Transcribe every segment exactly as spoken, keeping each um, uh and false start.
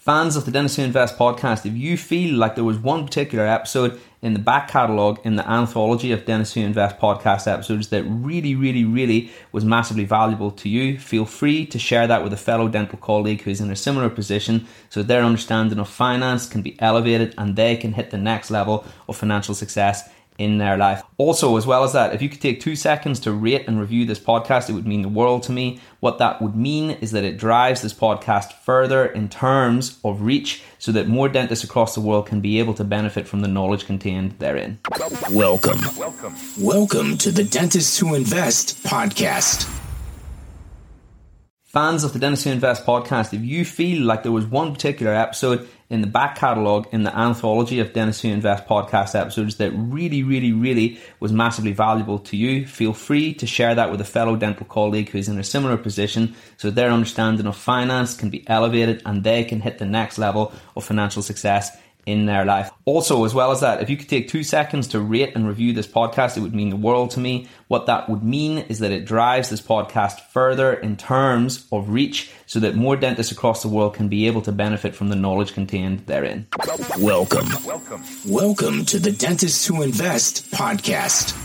Fans of the Dentists Who Invest podcast, if you feel like there was one particular episode in the back catalogue in the anthology of Dentists Who Invest podcast episodes that really, really, really was massively valuable to you, feel free to share that with a fellow dental colleague who's in a similar position so their understanding of finance can be elevated and they can hit the next level of financial success in their life. Also, as well as that, if you could take two seconds to rate and review this podcast, it would mean the world to me. What that would mean is that it drives this podcast further in terms of reach so that more dentists across the world can be able to benefit from the knowledge contained therein. Welcome. Welcome. Welcome to the Dentists Who Invest podcast. Fans of the Dentists Who Invest podcast, if you feel like there was one particular episode in the back catalogue in the anthology of Dentists Who Invest podcast episodes that really, really, really was massively valuable to you, feel free to share that with a fellow dental colleague who's in a similar position so their understanding of finance can be elevated and they can hit the next level of financial success in their life. Also, as well as that, if you could take two seconds to rate and review this podcast, it would mean the world to me. What that would mean is that it drives this podcast further in terms of reach so that more dentists across the world can be able to benefit from the knowledge contained therein. Welcome. Welcome. Welcome to the Dentists Who Invest podcast.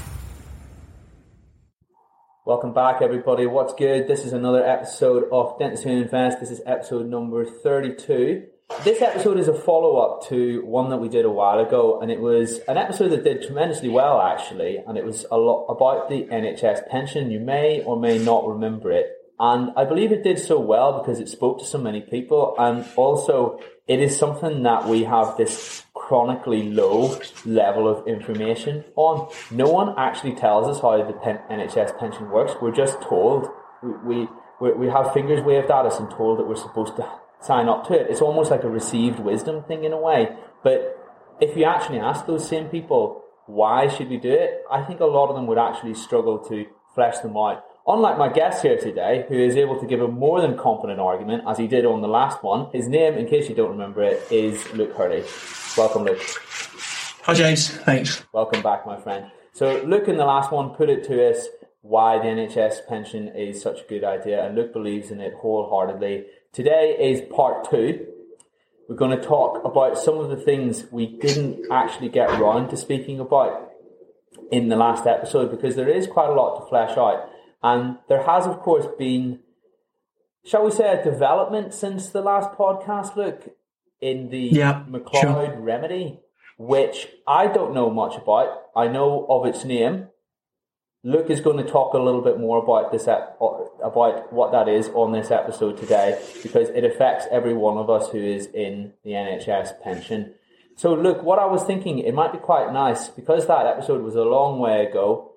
Welcome back, everybody. What's good? This is another episode of Dentists Who Invest. This is episode number thirty-two. This episode is a follow-up to one that we did a while ago, and it was an episode that did tremendously well, actually, and it was a lot about the N H S pension. You may or may not remember it, and I believe it did so well because it spoke to so many people, and also it is something that we have this chronically low level of information on. No one actually tells us how the N H S pension works. We're just told. We, we, we have fingers waved at us and told that we're supposed to sign up to it. It's almost like a received wisdom thing in a way. But if you actually ask those same people, why should we do it? I think a lot of them would actually struggle to flesh them out. Unlike my guest here today, who is able to give a more than competent argument, as he did on the last one. His name, in case you don't remember it, is Luke Hurley. Welcome, Luke. Hi, James. Thanks. Welcome back, my friend. So Luke in the last one put it to us why the N H S pension is such a good idea, and Luke believes in it wholeheartedly. Today is part two. We're going to talk about some of the things we didn't actually get around to speaking about in the last episode because there is quite a lot to flesh out. And there has, of course, been, shall we say, a development since the last podcast, Luke, in the yeah, McLeod sure. remedy, which I don't know much about. I know of its name. Luke is going to talk a little bit more about this, about what that is on this episode today, because it affects every one of us who is in the N H S pension. So, Luke, what I was thinking, it might be quite nice, because that episode was a long way ago,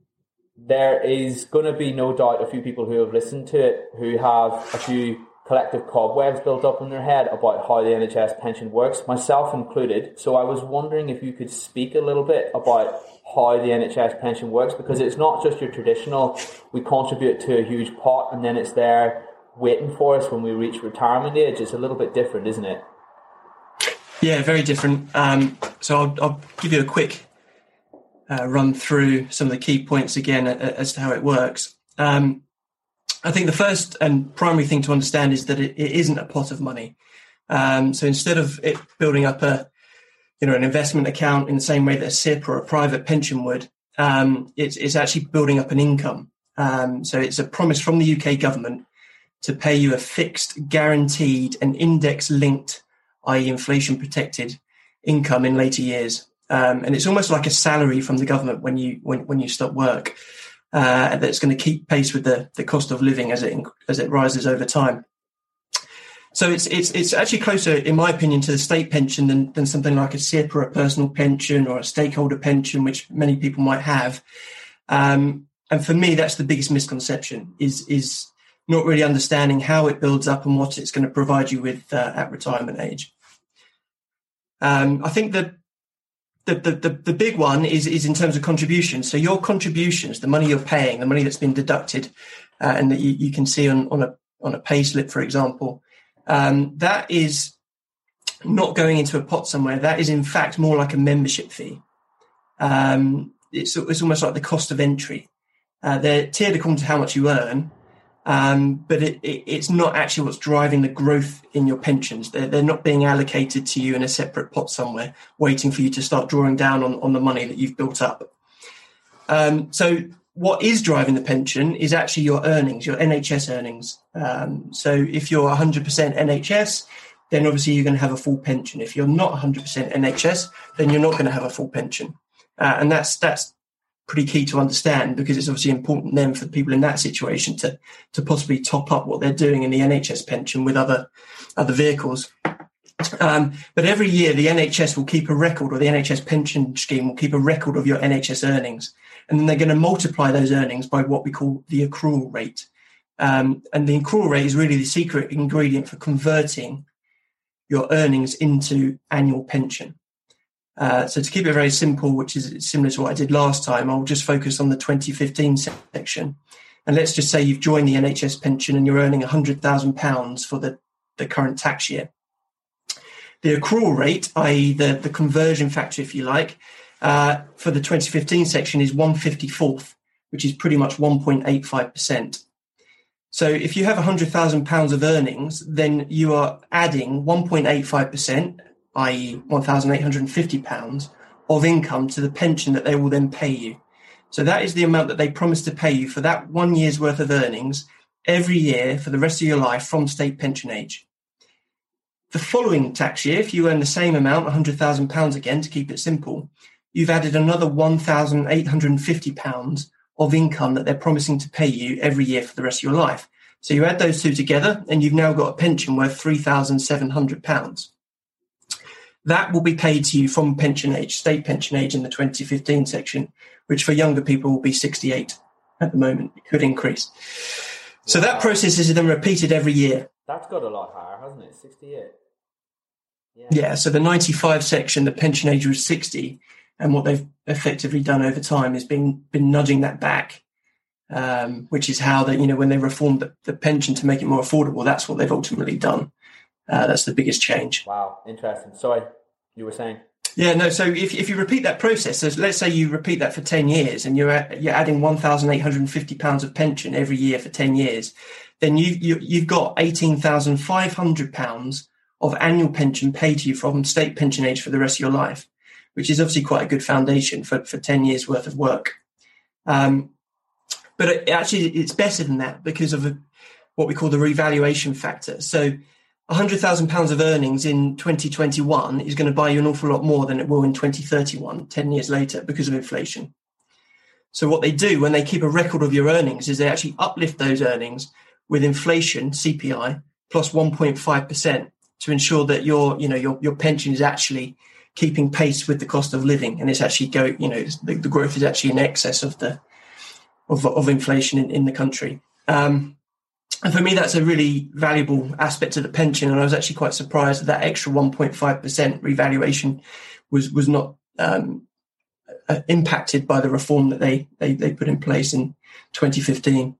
there is going to be no doubt a few people who have listened to it who have a few collective cobwebs built up in their head about how the N H S pension works, myself included. So I was wondering if you could speak a little bit about how the N H S pension works, because it's not just your traditional, we contribute to a huge pot and then it's there waiting for us when we reach retirement age. It's a little bit different, isn't it? Yeah, very different. Um, so I'll, I'll give you a quick uh, run through some of the key points again as to how it works. Um, I think the first and primary thing to understand is that it, it isn't a pot of money. Um, so instead of it building up a you know, an investment account in the same way that a S I P or a private pension would, um, it's, it's actually building up an income. Um, so it's a promise from the U K government to pay you a fixed, guaranteed and index-linked, that is inflation-protected income in later years. Um, and it's almost like a salary from the government when you when, when you stop work, uh, that's going to keep pace with the, the cost of living as it as it rises over time. So it's it's it's actually closer, in my opinion, to the state pension than, than something like a S I P or a personal pension or a stakeholder pension, which many people might have. Um, and for me, that's the biggest misconception, is is not really understanding how it builds up and what it's going to provide you with uh, at retirement age. Um, I think that the, the the the big one is is in terms of contributions. So your contributions, the money you're paying, the money that's been deducted, uh, and that you, you can see on on a on a pay slip, for example. Um, that is not going into a pot somewhere. That is, in fact, more like a membership fee. Um, it's, it's almost like the cost of entry. Uh, they're tiered according to how much you earn, Um, but it, it, it's not actually what's driving the growth in your pensions. They're, they're not being allocated to you in a separate pot somewhere, waiting for you to start drawing down on, on the money that you've built up. Um, so what is driving the pension is actually your earnings, your N H S earnings. Um, so if you're one hundred percent N H S, then obviously you're going to have a full pension. If you're not one hundred percent N H S, then you're not going to have a full pension. Uh, and that's that's pretty key to understand, because it's obviously important then for people in that situation to to possibly top up what they're doing in the N H S pension with other other vehicles. Um, but every year the N H S will keep a record, or the N H S pension scheme will keep a record of your N H S earnings. And then they're going to multiply those earnings by what we call the accrual rate. Um, and the accrual rate is really the secret ingredient for converting your earnings into annual pension. Uh, so to keep it very simple, which is similar to what I did last time, I'll just focus on the twenty fifteen section. And let's just say you've joined the N H S pension and you're earning one hundred thousand pounds for the, the current tax year. The accrual rate, that is the, the conversion factor, if you like, uh, for the twenty fifteen section is one fifty-fourth, which is pretty much one point eight five percent. So if you have one hundred thousand pounds of earnings, then you are adding one point eight five percent, that is one thousand eight hundred fifty pounds of income to the pension that they will then pay you. So that is the amount that they promise to pay you for that one year's worth of earnings every year for the rest of your life from state pension age. The following tax year, if you earn the same amount, one hundred thousand pounds again, to keep it simple, you've added another one thousand eight hundred fifty pounds of income that they're promising to pay you every year for the rest of your life. So you add those two together and you've now got a pension worth three thousand seven hundred pounds. That will be paid to you from pension age, state pension age in the twenty fifteen section, which for younger people will be sixty-eight at the moment. It could increase. So wow. That process is then repeated every year. That's got a lot higher, hasn't it? sixty-eight. Yeah. Yeah, so the ninety-five section, the pension age was sixty, and what they've effectively done over time is been been nudging that back, um, which is how they, you know, when they reformed the, the pension to make it more affordable, that's what they've ultimately done. Uh, that's the biggest change. Wow, interesting. Sorry, you were saying? Yeah, no. So if if you repeat that process, so let's say you repeat that for ten years, and you're at, you're adding one thousand eight hundred fifty pounds of pension every year for ten years, then you, you you've got eighteen thousand five hundred pounds of annual pension paid to you from state pension age for the rest of your life, which is obviously quite a good foundation for for ten years worth of work. Um, but it, actually, it's better than that because of a, what we call the revaluation factor. So one hundred thousand pounds of earnings in twenty twenty-one is going to buy you an awful lot more than it will in twenty thirty-one, ten years later, because of inflation. So what they do when they keep a record of your earnings is they actually uplift those earnings with inflation, C P I, plus one point five percent to ensure that your, you know, your, your pension is actually keeping pace with the cost of living. And it's actually going, you know, the, the growth is actually in excess of the, of, of inflation in, in the country. Um, And for me, that's a really valuable aspect of the pension. And I was actually quite surprised that that extra one point five percent revaluation was was not um, uh, impacted by the reform that they, they, they put in place in twenty fifteen.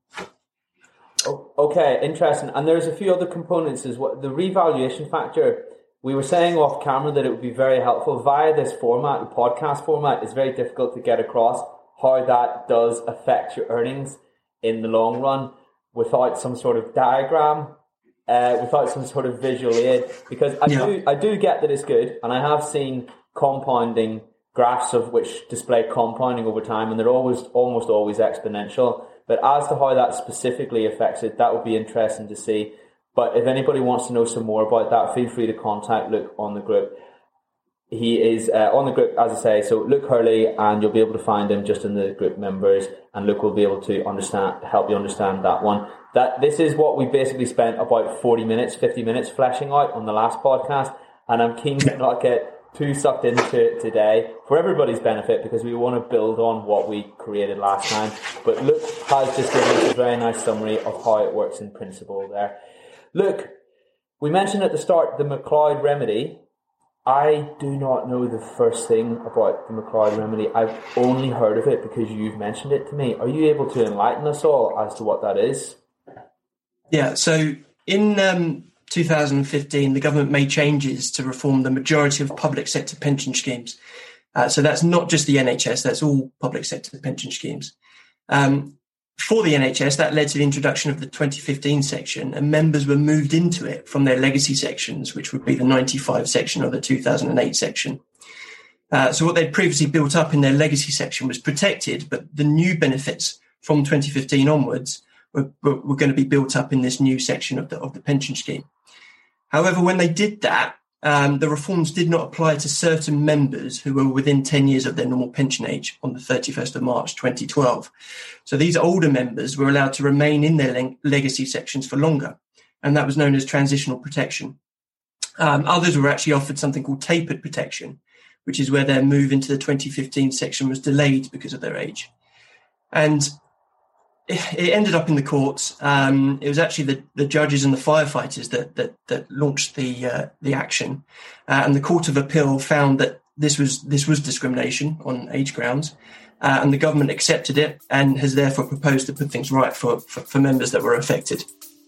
Oh, okay, interesting. And there's a few other components as well. The revaluation factor, we were saying off camera that it would be very helpful via this format, the podcast format. It's very difficult to get across how that does affect your earnings in the long run, without some sort of diagram, uh, without some sort of visual aid, because I yeah. do I do get that it's good, and I have seen compounding graphs of which display compounding over time, and they're always almost always exponential. But as to how that specifically affects it, that would be interesting to see. But if anybody wants to know some more about that, feel free to contact Luke on the group. He is uh, on the group, as I say, so Luke Hurley, and you'll be able to find him just in the group members, and Luke will be able to understand, help you understand that one. That this is what we basically spent about forty minutes, fifty minutes fleshing out on the last podcast, and I'm keen to not get too sucked into it today for everybody's benefit, because we want to build on what we created last time. But Luke has just given us a very nice summary of how it works in principle there. Luke, we mentioned at the start the McLeod remedy. I do not know the first thing about the McLeod remedy. I've only heard of it because you've mentioned it to me. Are you able to enlighten us all as to what that is? Yeah, so in um, two thousand fifteen, the government made changes to reform the majority of public sector pension schemes. Uh, so that's not just the N H S, that's all public sector pension schemes. Um, for the N H S, that led to the introduction of the twenty fifteen section, and members were moved into it from their legacy sections, which would be the ninety-five section or the two thousand eight section. Uh, so what they'd previously built up in their legacy section was protected, but the new benefits from twenty fifteen onwards were, were, were going to be built up in this new section of the, of the pension scheme. However, when they did that, um, the reforms did not apply to certain members who were within ten years of their normal pension age on the thirty-first of March twenty twelve. So these older members were allowed to remain in their leg- legacy sections for longer, and that was known as transitional protection. Um, others were actually offered something called tapered protection, which is where their move into the twenty fifteen section was delayed because of their age. And it ended up in the courts. Um, it was actually the, the judges and the firefighters that that, that launched the uh, the action, uh, and the Court of Appeal found that this was this was discrimination on age grounds, uh, and the government accepted it and has therefore proposed to put things right for, for, for members that were affected.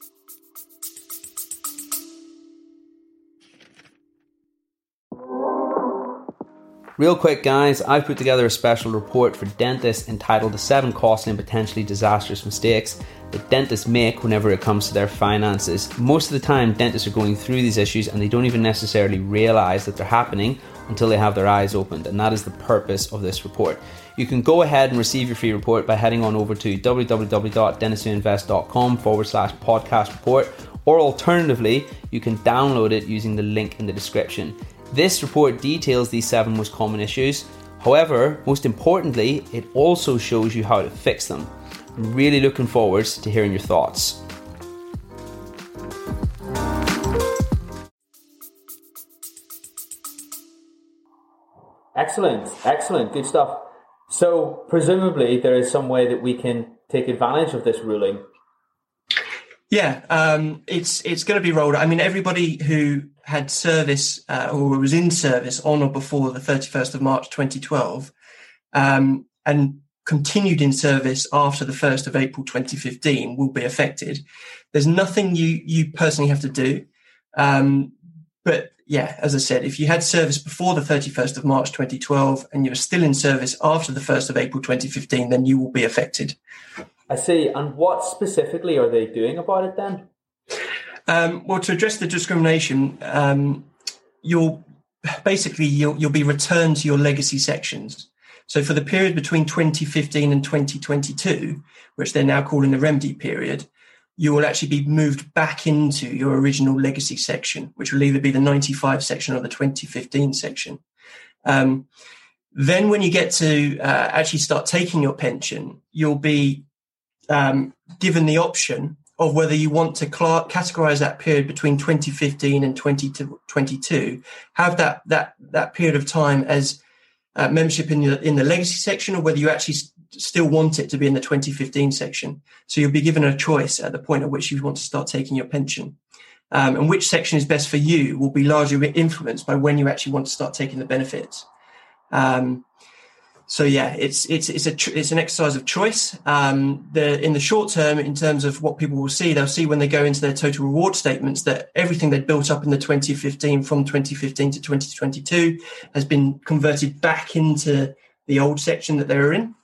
Real quick, guys, I've put together a special report for dentists entitled The seven Costly and Potentially Disastrous Mistakes that Dentists Make Whenever It Comes to Their Finances. Most of the time, dentists are going through these issues and they don't even necessarily realise that they're happening until they have their eyes opened, and that is the purpose of this report. You can go ahead and receive your free report by heading on over to www.dentistwhoinvest.com forward slash podcast report, or alternatively, you can download it using the link in the description. This report details these seven most common issues. However, most importantly, it also shows you how to fix them. I'm really looking forward to hearing your thoughts. Excellent, excellent, good stuff. So presumably there is some way that we can take advantage of this ruling. Yeah, um, it's it's going to be rolled out. I mean, everybody who had service uh, or was in service on or before the thirty-first of March twenty twelve um, and continued in service after the first of April twenty fifteen will be affected. There's nothing you you personally have to do. Um, but yeah, as I said, if you had service before the thirty-first of March twenty twelve and you're still in service after the first of April twenty fifteen, then you will be affected. I see. And what specifically are they doing about it then? Um, well, to address the discrimination, um, you'll basically you'll, you'll be returned to your legacy sections. So for the period between twenty fifteen and twenty twenty-two, which they're now calling the remedy period, you will actually be moved back into your original legacy section, which will either be the ninety-five section or the twenty fifteen section. Um, then when you get to uh, actually start taking your pension, you'll be um, given the option of whether you want to cl- categorize that period between twenty fifteen and twenty twenty-two, have that that that period of time as uh, membership in the in the legacy section, or whether you actually st- still want it to be in the twenty fifteen section. So you'll be given a choice at the point at which you want to start taking your pension. Um, and which section is best for you will be largely influenced by when you actually want to start taking the benefits. Um, So yeah, it's it's it's a it's an exercise of choice. Um, the in the short term, in terms of what people will see, they'll see when they go into their total reward statements that everything they'd built up in the twenty fifteen from twenty fifteen to twenty twenty-two has been converted back into the old section that they were in.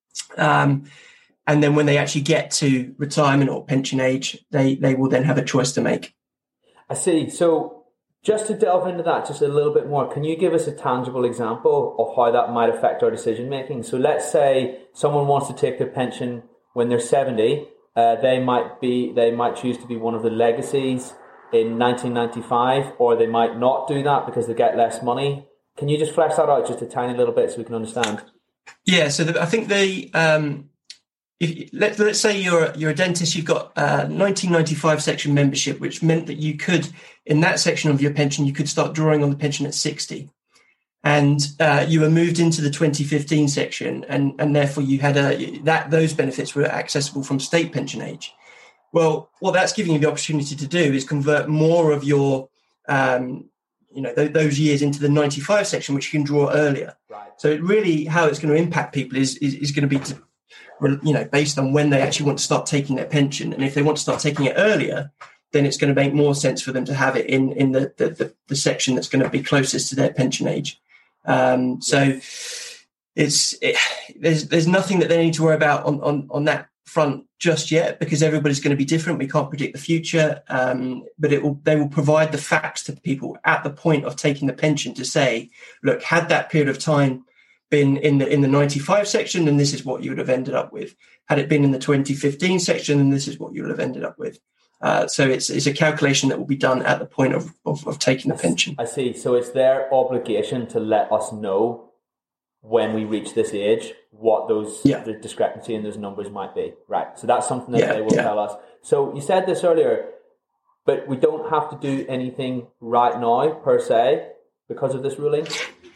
Um, and then when they actually get to retirement or pension age, they they will then have a choice to make. I see. So, just to delve into that just a little bit more, can you give us a tangible example of how that might affect our decision making? So let's say someone wants to take their pension when they're seventy. Uh, they might be they might choose to be one of the legacies in nineteen ninety-five, or they might not do that because they get less money. Can you just flesh that out just a tiny little bit so we can understand? Yeah, so the, I think the um, if, let, let's say you're you're a dentist, you've got a nineteen ninety-five section membership, which meant that you could, in that section of your pension, you could start drawing on the pension at sixty, and uh, you were moved into the twenty fifteen section, and and therefore you had a that those benefits were accessible from state pension age. Well, what that's giving you the opportunity to do is convert more of your um, you know th- those years into the ninety-five section, which you can draw earlier. Right. So it really, how it's going to impact people is is, is going to be to, you know, based on when they actually want to start taking their pension. And if they want to start taking it earlier, then it's going to make more sense for them to have it in, in the, the, the, the section that's going to be closest to their pension age. Um, so it's, it, there's, there's nothing that they need to worry about on, on, on that front just yet because everybody's going to be different. We can't predict the future, um, but it will. They will provide the facts to people at the point of taking the pension to say, look, had that period of time been in the in the ninety-five section, then this is what you would have ended up with. Had it been in the twenty fifteen section, then this is what you would have ended up with. Uh, so it's it's a calculation that will be done at the point of, of, of taking the pension. I see. So it's their obligation to let us know when we reach this age what those yeah. the discrepancy in those numbers might be. Right. So that's something that yeah, they will yeah. tell us. So you said this earlier, but we don't have to do anything right now per se because of this ruling?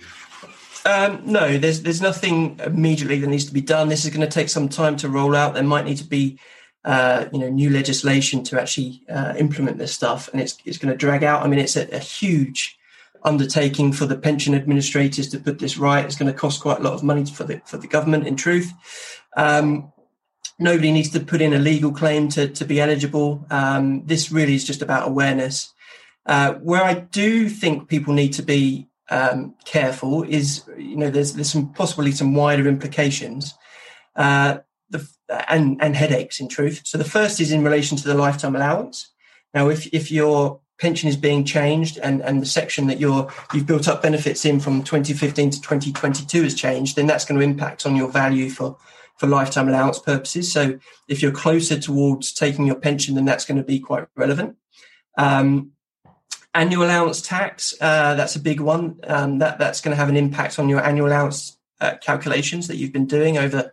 Um, no, there's there's nothing immediately that needs to be done. This is going to take some time to roll out. There might need to be uh, you know, new legislation to actually uh, implement this stuff, and it's it's going to drag out. I mean, it's a, a huge undertaking for the pension administrators to put this right. It's going to cost quite a lot of money for the for the government, in truth. Um, nobody needs to put in a legal claim to, to be eligible. Um, this really is just about awareness. Uh, where I do think people need to be um, careful is, you know, there's there's some possibly some wider implications uh, the, and, and headaches, in truth. So the first is in relation to the lifetime allowance. Now, if if your pension is being changed and, and the section that you're, you've built up benefits in from twenty fifteen to twenty twenty-two has changed, then that's going to impact on your value for, for lifetime allowance purposes. So if you're closer towards taking your pension, then that's going to be quite relevant. Um, annual allowance tax, uh, that's a big one. Um, that, that's going to have an impact on your annual allowance uh, calculations that you've been doing over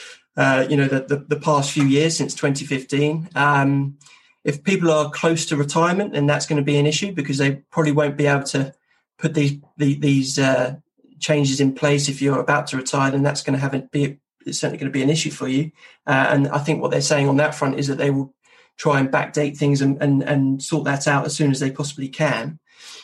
uh, you know, the, the, the past few years since twenty fifteen. Um, If people are close to retirement, then that's going to be an issue because they probably won't be able to put these the, these uh, changes in place. If you're about to retire, then that's going to have a, be it's certainly going to be an issue for you. Uh, and I think what they're saying on that front is that they will try and backdate things and and, and sort that out as soon as they possibly can.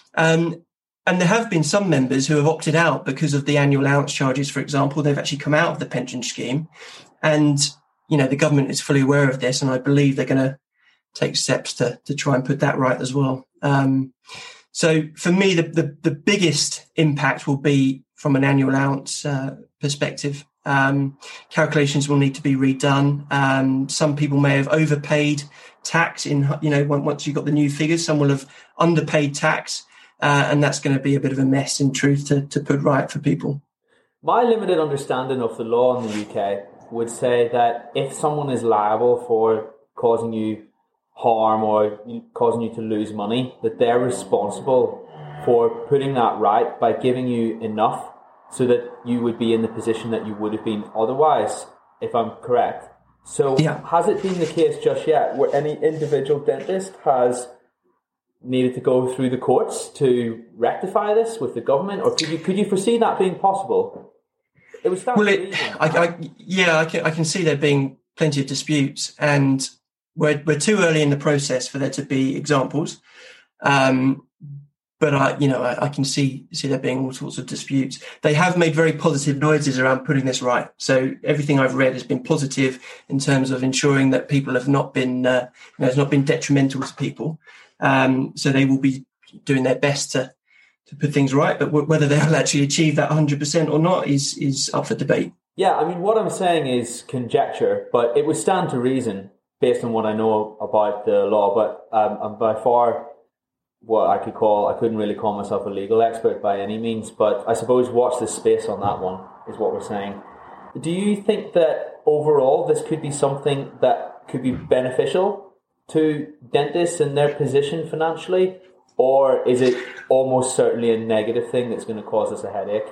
Um, and there have been some members who have opted out because of the annual allowance charges. For example, they've actually come out of the pension scheme, and you know the government is fully aware of this, and I believe they're going to take steps to to try and put that right as well. Um, so for me, the, the, the biggest impact will be from an annual allowance uh, perspective. Um, calculations will need to be redone. Um, some people may have overpaid tax in, you know, once you've got the new figures, some will have underpaid tax, uh, and that's going to be a bit of a mess, in truth, to, to put right for people. My limited understanding of the law in the U K would say that if someone is liable for causing you harm or causing you to lose money, that they're responsible for putting that right by giving you enough so that you would be in the position that you would have been otherwise, if I'm correct. So yeah. Has it been the case just yet where any individual dentist has needed to go through the courts to rectify this with the government, or could you could you foresee that being possible? It was well, it, I, I, yeah, I can, I can see there being plenty of disputes, and We're we're too early in the process for there to be examples, um, but I you know I, I can see see there being all sorts of disputes. They have made very positive noises around putting this right. So everything I've read has been positive in terms of ensuring that people have not been uh, you know, has not been detrimental to people. Um, so they will be doing their best to to put things right. But w- whether they'll actually achieve that one hundred percent or not is is up for debate. Yeah, I mean, what I'm saying is conjecture, but it would stand to reason based on what I know about the law, but um, I'm by far what I could call, I couldn't really call myself a legal expert by any means, but I suppose watch this space on that one is what we're saying. Do you think that overall this could be something that could be beneficial to dentists in their position financially, or is it almost certainly a negative thing that's going to cause us a headache?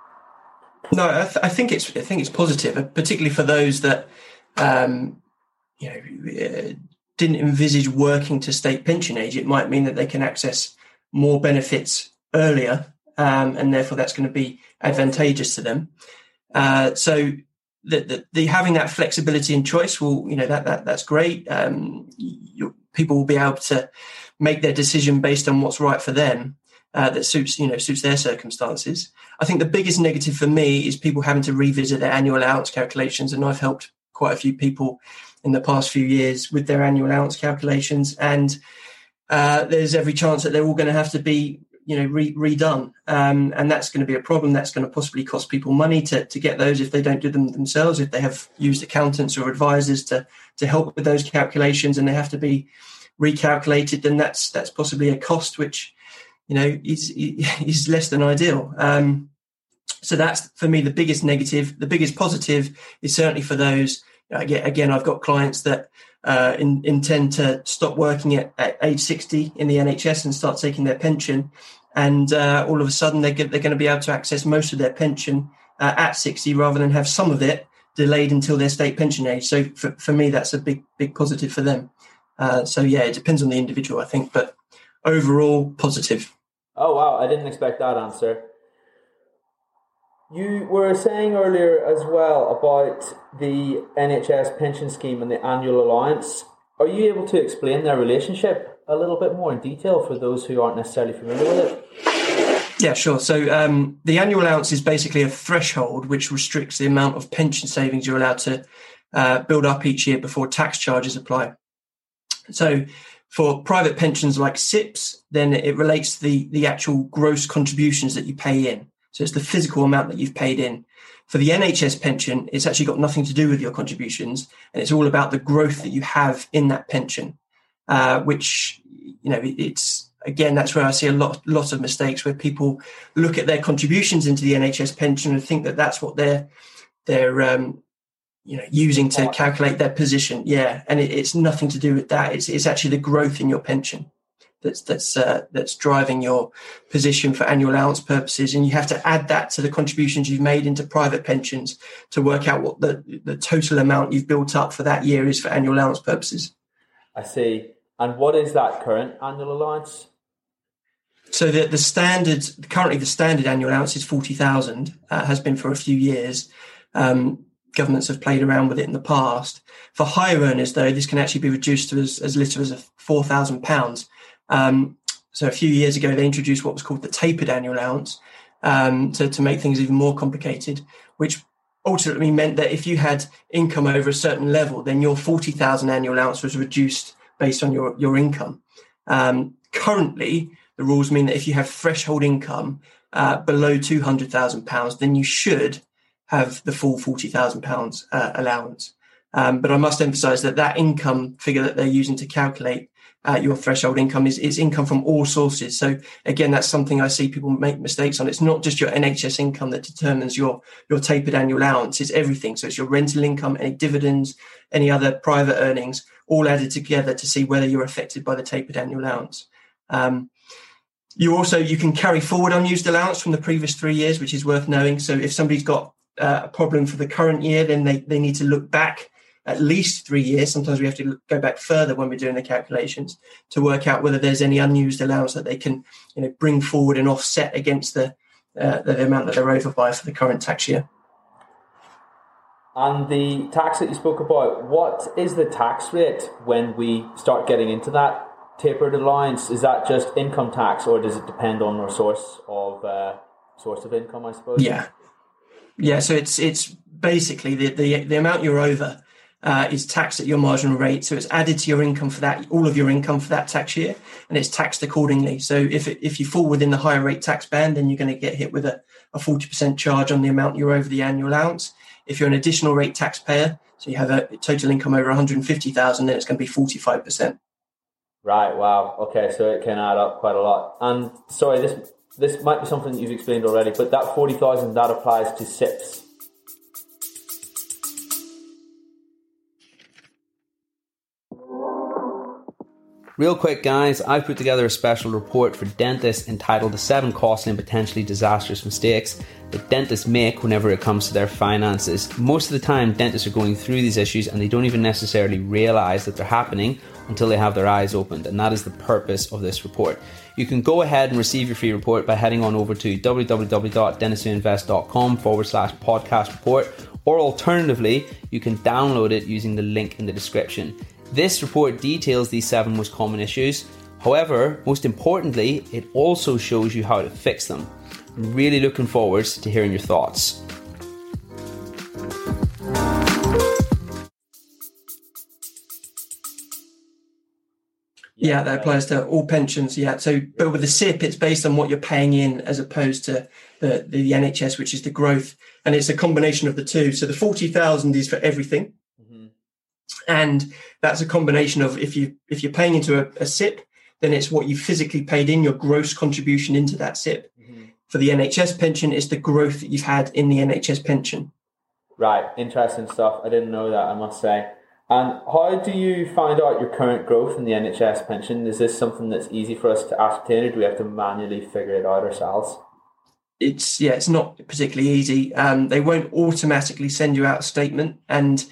No, I, th- I think it's I think it's positive, particularly for those that um, you know, didn't envisage working to state pension age. It might mean that they can access more benefits earlier, um, and therefore that's going to be advantageous to them. Uh, so the, the, the having that flexibility and choice will, you know, that, that that's great. Um, you, people will be able to make their decision based on what's right for them, uh, that suits, you know, suits their circumstances. I think the biggest negative for me is people having to revisit their annual allowance calculations, and I've helped quite a few people in the past few years with their annual allowance calculations, and uh, there's every chance that they're all going to have to be you know, re- redone. Um, and that's going to be a problem. That's going to possibly cost people money to, to get those if they don't do them themselves, if they have used accountants or advisors to, to help with those calculations and they have to be recalculated, then that's that's possibly a cost which, you know, is, is less than ideal. Um, so that's, for me, the biggest negative. The biggest positive is certainly for those, again, again I've got clients that uh, in, intend to stop working at, at age sixty in the N H S and start taking their pension. And uh, all of a sudden, they're, they're going to be able to access most of their pension uh, at sixty rather than have some of it delayed until their state pension age. So for, for me, that's a big, big positive for them. Uh, so, yeah, it depends on the individual, I think, but overall, positive. Oh, wow. I didn't expect that answer. You were saying earlier as well about the N H S pension scheme and the annual allowance. Are you able to explain their relationship a little bit more in detail for those who aren't necessarily familiar with it? Yeah, sure. So um, the annual allowance is basically a threshold which restricts the amount of pension savings you're allowed to uh, build up each year before tax charges apply. So for private pensions like S I Ps, then it relates to the, the actual gross contributions that you pay in. So it's the physical amount that you've paid in. For the N H S pension, it's actually got nothing to do with your contributions, and it's all about the growth that you have in that pension, uh, which, you know, it's, again, that's where I see a lot, lot of mistakes where people look at their contributions into the N H S pension and think that that's what they're, they're, um, you know, using to calculate their position. Yeah. And it, it's nothing to do with that. It's, it's actually the growth in your pension that's, that's, uh, that's driving your position for annual allowance purposes. And you have to add that to the contributions you've made into private pensions to work out what the, the total amount you've built up for that year is for annual allowance purposes. I see. And what is that current annual allowance? So the, the standard, currently the standard annual allowance is forty thousand, uh, has been for a few years. Um, governments have played around with it in the past. For higher earners, though, this can actually be reduced to as, as little as four thousand pounds. Um, so a few years ago, they introduced what was called the tapered annual allowance um, to, to make things even more complicated, which ultimately meant that if you had income over a certain level, then your forty thousand annual allowance was reduced based on your, your income. Um, currently, the rules mean that if you have threshold income uh, below two hundred thousand pounds, then you should have the full forty thousand pounds uh, allowance. Um, but I must emphasize that that income figure that they're using to calculate uh, your threshold income is, is income from all sources. So again, that's something I see people make mistakes on. It's not just your N H S income that determines your, your tapered annual allowance. It's everything. So it's your rental income, any dividends, any other private earnings, all added together to see whether you're affected by the tapered annual allowance. Um, you also, you can carry forward unused allowance from the previous three years, which is worth knowing. So if somebody's got uh, a problem for the current year, then they, they need to look back at least three years. Sometimes we have to go back further when we're doing the calculations to work out whether there's any unused allowance that they can, you know, bring forward and offset against the, uh, the amount that they're over by for the current tax year. And the tax that you spoke about, what is the tax rate when we start getting into that tapered allowance? Is that just income tax, or does it depend on our source of uh, source of income, I suppose? Yeah, yeah. So it's it's basically the the, the amount you're over uh, is taxed at your marginal rate. So it's added to your income for that, all of your income for that tax year, and it's taxed accordingly. So if it, if you fall within the higher rate tax band, then you're going to get hit with a, a forty percent charge on the amount you're over the annual allowance. If you're an additional rate taxpayer, so you have a total income over one hundred fifty thousand, then it's going to be forty-five percent. Right, wow. Okay, so it can add up quite a lot. And sorry, this this might be something that you've explained already, but that forty thousand, that applies to S I Ps. Real quick, guys, I've put together a special report for dentists entitled The seven Costly and Potentially Disastrous Mistakes that Dentists Make Whenever It Comes to Their Finances. Most of the time, dentists are going through these issues and they don't even necessarily realise that they're happening until they have their eyes opened, and that is the purpose of this report. You can go ahead and receive your free report by heading on over to www.dentistwhoinvest.com forward slash podcast report, or alternatively, you can download it using the link in the description. This report details these seven most common issues. However, most importantly, it also shows you how to fix them. I'm really looking forward to hearing your thoughts. Yeah, that applies to all pensions. Yeah. So, but with the S I P, it's based on what you're paying in as opposed to the, the N H S, which is the growth. And it's a combination of the two. So the forty thousand is for everything. Mm-hmm. And that's a combination of if you, if you're paying into a, a S I P, then it's what you physically paid in, your gross contribution into that S I P. Mm-hmm. For the N H S pension, it's the growth that you've had in the N H S pension. Right. Interesting stuff. I didn't know that, I must say. And how do you find out your current growth in the N H S pension? Is this something that's easy for us to ascertain, or do we have to manually figure it out ourselves? It's yeah, it's not particularly easy. Um, they won't automatically send you out a statement, and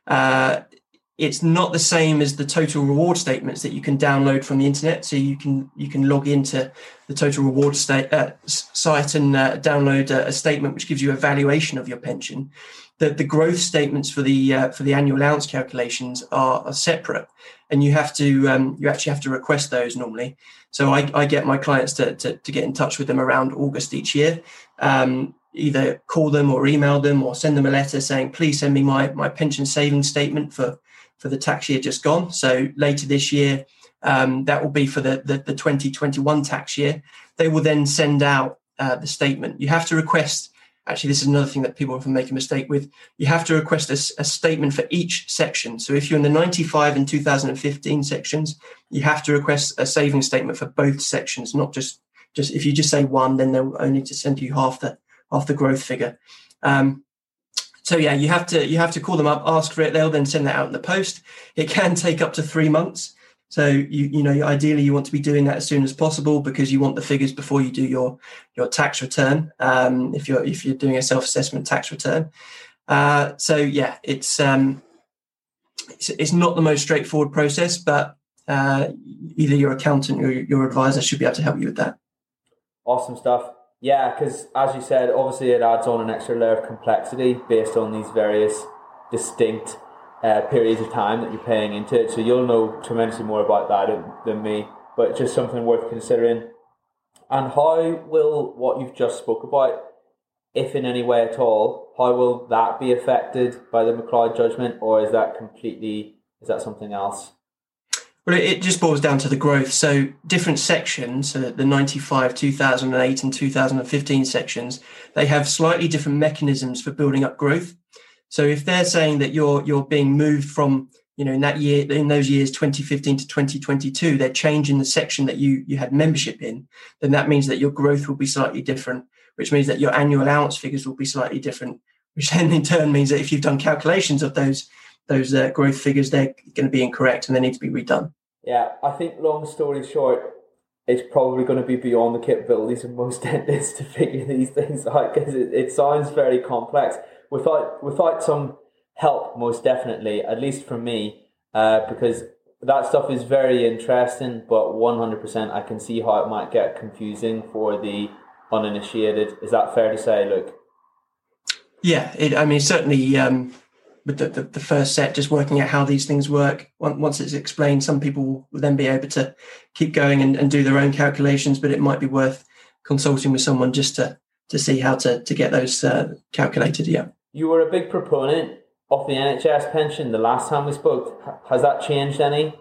uh, it's not the same as the total reward statements that you can download from the internet. So you can you can log into the total reward state, uh, site and uh, download a, a statement which gives you a valuation of your pension. The, the growth statements for the uh, for the annual allowance calculations are, are separate, and you have to um, you actually have to request those normally. So I, I get my clients to, to to get in touch with them around August each year. Um, either call them or email them or send them a letter saying, please send me my my pension savings statement for for the tax year just gone. So later this year, um, that will be for the, the the twenty twenty-one tax year. They will then send out uh, the statement. You have to request. Actually, this is another thing that people often make a mistake with. You have to request a, a statement for each section. So if you're in the ninety-five and two thousand fifteen sections, you have to request a savings statement for both sections, not just, just if you just say one, then they'll only to send you half the half the growth figure. Um, so yeah, you have to you have to call them up, ask for it. They'll then send that out in the post. It can take up to three months. So you you know ideally you want to be doing that as soon as possible because you want the figures before you do your your tax return. Um, if you're if you're doing a self-assessment tax return, uh, so yeah, it's um, it's, it's not the most straightforward process, but uh, either your accountant or your advisor should be able to help you with that. Awesome stuff. Yeah, because as you said, obviously it adds on an extra layer of complexity based on these various distinct Uh, periods of time that you're paying into it, so you'll know tremendously more about that than me, but just something worth considering. And how will what you've just spoke about, if in any way at all, how will that be affected by the McLeod judgment, or is that completely, is that something else? Well, it just boils down to the growth. So different sections, so the ninety-five, two thousand eight and two thousand fifteen sections, they have slightly different mechanisms for building up growth. So if they're saying that you're you're being moved from, you know, in that year, in those years, twenty fifteen to twenty twenty-two, they're changing the section that you you had membership in, then that means that your growth will be slightly different, which means that your annual allowance figures will be slightly different, which then in turn means that if you've done calculations of those those uh, growth figures, they're going to be incorrect and they need to be redone. Yeah, I think long story short, it's probably going to be beyond the capabilities of most dentists to figure these things out because it, it sounds very complex. Without without some help, most definitely, at least for me, uh, because that stuff is very interesting, but one hundred percent I can see how it might get confusing for the uninitiated. Is that fair to say, Luke? Yeah, it, I mean, certainly um, with the, the, the first set, just working out how these things work, once it's explained, some people will then be able to keep going and, and do their own calculations, but it might be worth consulting with someone just to, to see how to, to get those uh, calculated, yeah. You were a big proponent of the N H S pension the last time we spoke. Has that changed any?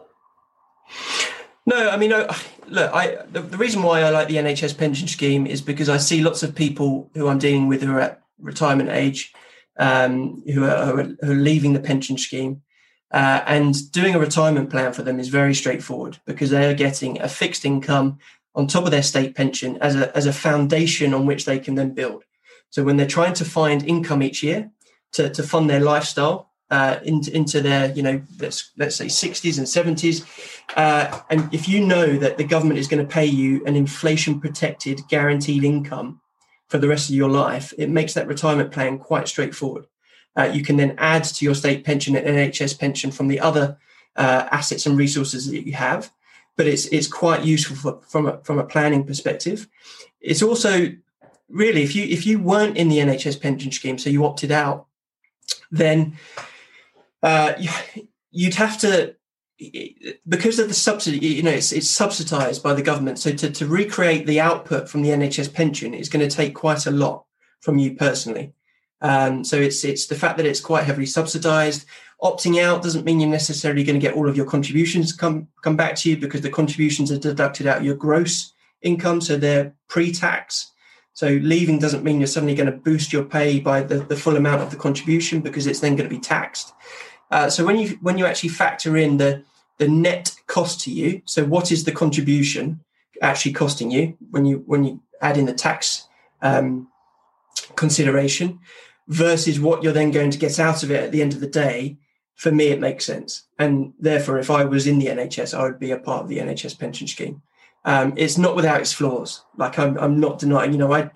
No, I mean, I, look, I the, the reason why I like the N H S pension scheme is because I see lots of people who I'm dealing with who are at retirement age, um, who, are, who, are, who are leaving the pension scheme. Uh, and doing a retirement plan for them is very straightforward because they are getting a fixed income on top of their state pension as a as a foundation on which they can then build. So when they're trying to find income each year to, to fund their lifestyle uh, into, into their, you know, let's, let's say sixties and seventies, uh, and if you know that the government is going to pay you an inflation-protected guaranteed income for the rest of your life, it makes that retirement plan quite straightforward. Uh, you can then add to your state pension and N H S pension from the other uh, assets and resources that you have, but it's it's quite useful for, from a, from a planning perspective. It's also really, if you if you weren't in the N H S pension scheme, so you opted out, then uh, you'd have to, because of the subsidy, you know, it's it's subsidised by the government. So to, to recreate the output from the N H S pension is going to take quite a lot from you personally. Um, so it's it's the fact that it's quite heavily subsidised. Opting out doesn't mean you're necessarily going to get all of your contributions come come back to you, because the contributions are deducted out of your gross income, so they're pre-tax. So leaving doesn't mean you're suddenly going to boost your pay by the, the full amount of the contribution, because it's then going to be taxed. Uh, so when you when you actually factor in the the net cost to you, so what is the contribution actually costing you when you when you add in the tax um, consideration versus what you're then going to get out of it at the end of the day, for me, it makes sense. And therefore, if I was in the N H S, I would be a part of the N H S pension scheme. Um, it's not without its flaws. Like I'm, I'm not denying, you know, I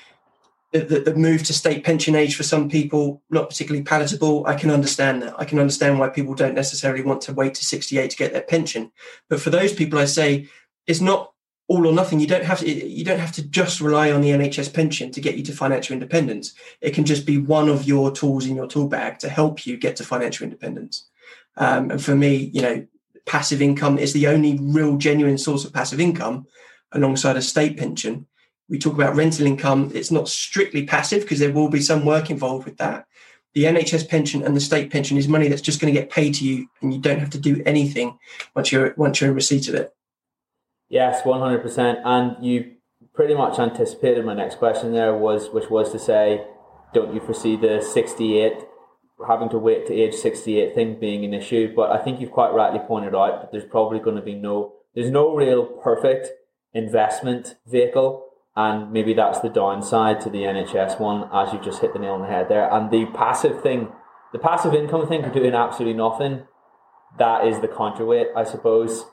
the, the move to state pension age for some people, not particularly palatable. I can understand that. I can understand why people don't necessarily want to wait to sixty-eight to get their pension. But for those people, I say it's not all or nothing. You don't have to. You don't have to just rely on the N H S pension to get you to financial independence. It can just be one of your tools in your tool bag to help you get to financial independence. Um, and for me, you know, passive income is the only real genuine source of passive income alongside a state pension. We talk about rental income. It's not strictly passive because there will be some work involved with that. The N H S pension and the state pension is money that's just going to get paid to you, and you don't have to do anything once you're once you're in receipt of it. Yes, one hundred percent. And you pretty much anticipated my next question there, was which was to say, don't you foresee the sixty-eight, having to wait to age sixty-eight thing being an issue? But I think you've quite rightly pointed out that there's probably going to be no, there's no real perfect investment vehicle. And maybe that's the downside to the N H S one, as you've just hit the nail on the head there. And the passive thing, the passive income thing for doing absolutely nothing, that is the counterweight, I suppose,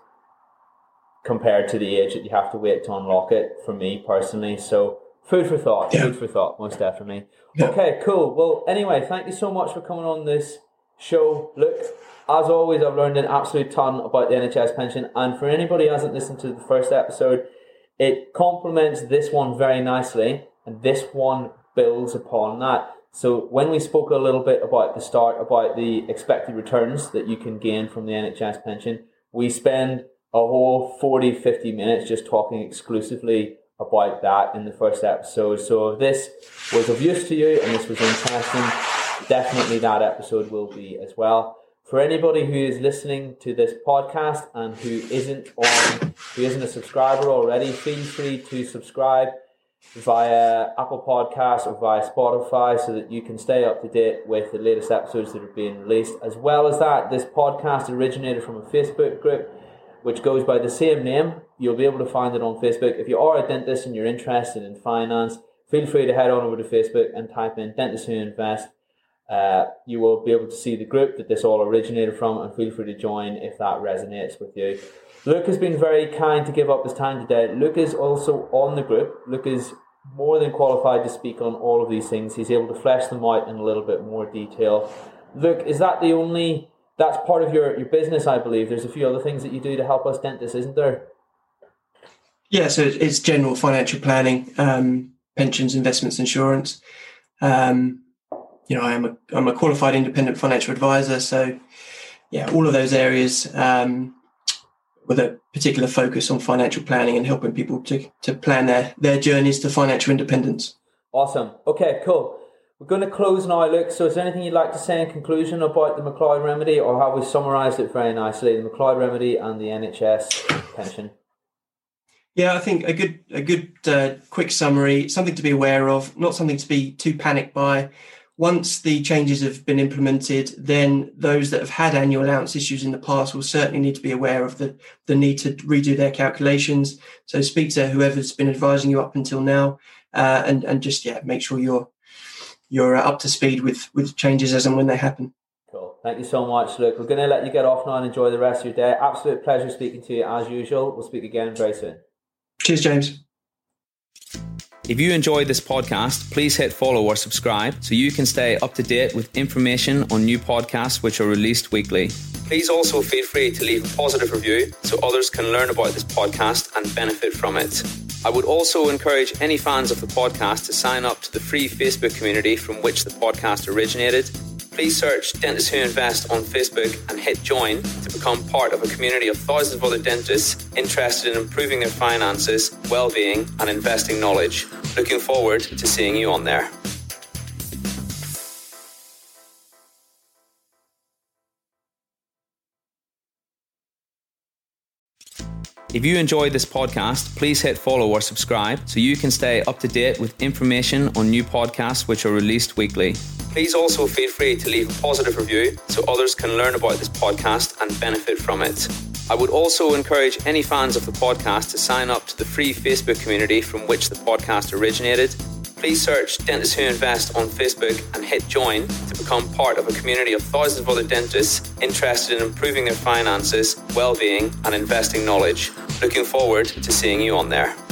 compared to the age that you have to wait to unlock it, for me personally. So food for thought, yeah. food for thought, most definitely. Yeah. Okay, cool. Well, anyway, thank you so much for coming on this show. Look, as always, I've learned an absolute ton about the N H S pension. And for anybody who hasn't listened to the first episode, it complements this one very nicely, and this one builds upon that. So when we spoke a little bit about the start, about the expected returns that you can gain from the N H S pension, we spend a whole forty, fifty minutes just talking exclusively about that in the first episode. So if this was of use to you and this was interesting, definitely that episode will be as well. For anybody who is listening to this podcast and who isn't on, who isn't a subscriber already, feel free to subscribe via Apple Podcasts or via Spotify so that you can stay up to date with the latest episodes that are being released. As well as that, this podcast originated from a Facebook group which goes by the same name. You'll be able to find it on Facebook. If you are a dentist and you're interested in finance, feel free to head on over to Facebook and type in Dentists Who Invest. Uh, you will be able to see the group that this all originated from, and feel free to join if that resonates with you. Luke has been very kind to give up his time today. Luke is also on the group. Luke is more than qualified to speak on all of these things. He's able to flesh them out in a little bit more detail. Luke, is that the only, that's part of your, your business, I believe. There's a few other things that you do to help us dentists, isn't there? Yeah, so it's general financial planning, um, pensions, investments, insurance. Um, You know, I am a I'm a qualified independent financial advisor, so yeah, all of those areas um, with a particular focus on financial planning and helping people to to plan their their journeys to financial independence. Awesome. Okay, cool. We're going to close now, Luke. So, is there anything you'd like to say in conclusion about the McLeod Remedy, or have we summarised it very nicely? The McLeod Remedy and the N H S pension. Yeah, I think a good a good uh, quick summary, something to be aware of, not something to be too panicked by. Once the changes have been implemented, then those that have had annual allowance issues in the past will certainly need to be aware of the, the need to redo their calculations. So speak to whoever's been advising you up until now, uh, and and just yeah, make sure you're you're up to speed with with changes as and when they happen. Cool. Thank you so much, Luke. We're going to let you get off now and enjoy the rest of your day. Absolute pleasure speaking to you as usual. We'll speak again very soon. Cheers, James. If you enjoy this podcast, please hit follow or subscribe so you can stay up to date with information on new podcasts which are released weekly. Please also feel free to leave a positive review so others can learn about this podcast and benefit from it. I would also encourage any fans of the podcast to sign up to the free Facebook community from which the podcast originated. Please search Dentists Who Invest on Facebook and hit join to become part of a community of thousands of other dentists interested in improving their finances, well-being and investing knowledge. Looking forward to seeing you on there. If you enjoyed this podcast, please hit follow or subscribe so you can stay up to date with information on new podcasts which are released weekly. Please also feel free to leave a positive review so others can learn about this podcast and benefit from it. I would also encourage any fans of the podcast to sign up to the free Facebook community from which the podcast originated. Please search Dentists Who Invest on Facebook and hit join to become part of a community of thousands of other dentists interested in improving their finances, well-being and investing knowledge. Looking forward to seeing you on there.